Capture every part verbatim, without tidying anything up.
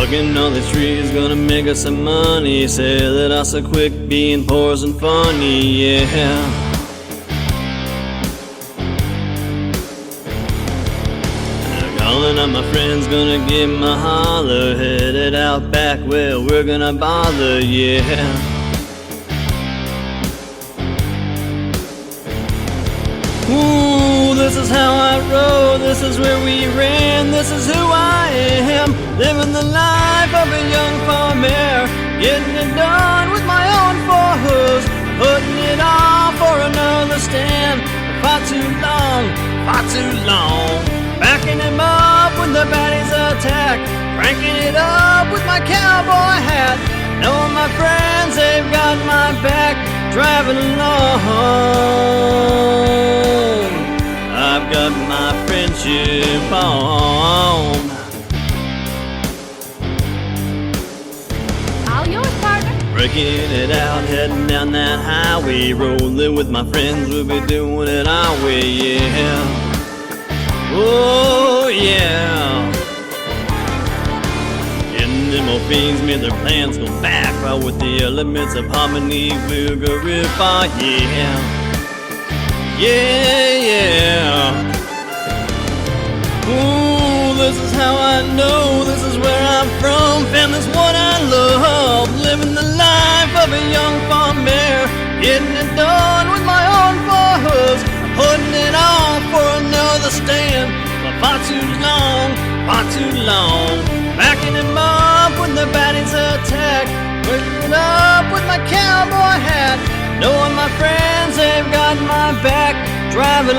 Hugging all these trees, gonna make us some money. Sell it all so quick, being poor's and funny, yeah. Calling on my friends, gonna give 'em a holler. Headed out back, well, we're gonna bother, yeah. Ooh, this is how I roll, this is where we ran, this is who I am. Living the life of a young farmer, getting it done with my own four hooves, putting it on for another stand. Far too long, far too long, backing him up when the baddies attack, cranking it up with my cowboy hat, knowing my friends, they've got my back, driving along. I've got my friendship on. All yours, partner. Breaking it out, heading down that highway, rolling with my friends, we'll be doing it our way, yeah. Oh yeah. Getting them old fiends made their plans go back, right with the elements of harmony, we'll go real far, yeah. Yeah, yeah. Ooh, this is how I know, this is where I'm from, family's what I love, living the life of a young farmer, getting it done with my own four hooves, putting it on for another stand. But far too long, far too long, backing him up when the baddies attack, putting it up with my cowboy hat, knowing my friends, they've got my back, driving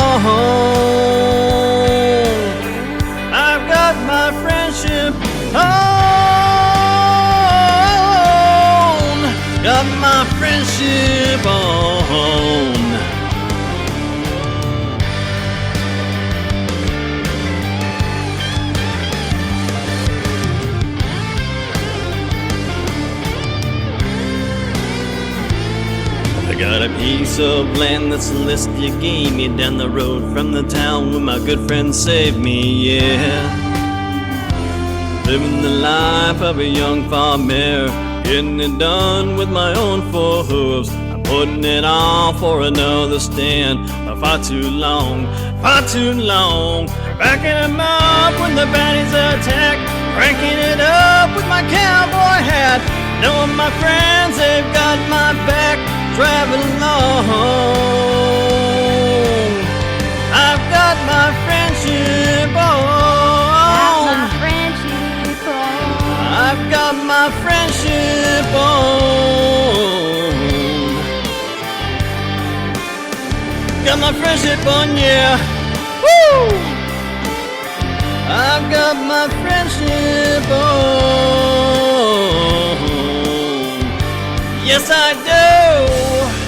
along. I've got my friendship on, got my friendship on. I got a piece of land that's the list you gave me, down the road from the town where my good friend saved me, yeah. Living the life of a young farmer, getting it done with my own four hooves, I'm putting it on for another stand. But far too long, far too long, backing him up when the baddies attack, cranking it up with my cowboy hat, knowing my friends, they've got my back, driving along. I've got my friendship on. Got my friendship on. I've got my friendship on. Got my friendship on, yeah. Woo! I've got my friendship on. Yes, I do.